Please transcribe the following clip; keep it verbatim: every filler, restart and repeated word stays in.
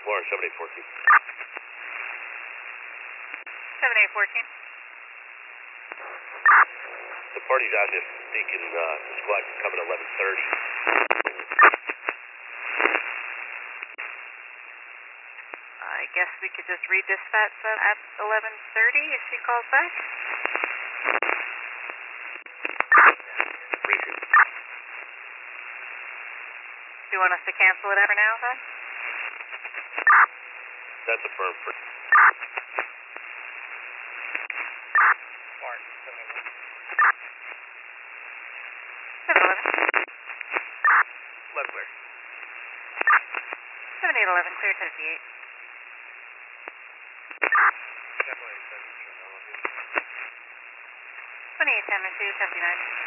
Explorer, seven eight fourteen. seven eight fourteen. The party's out here thinking uh, the squad can come at eleven thirty. I guess we could just redispatch that at eleven thirty if she calls back. Briefing. Do you want us to cancel it for now, then? That's a firm for. seven eleven. Left clear. seven eight eleven, clear to fifty-eight. twenty-eight ten, two seventy-nine.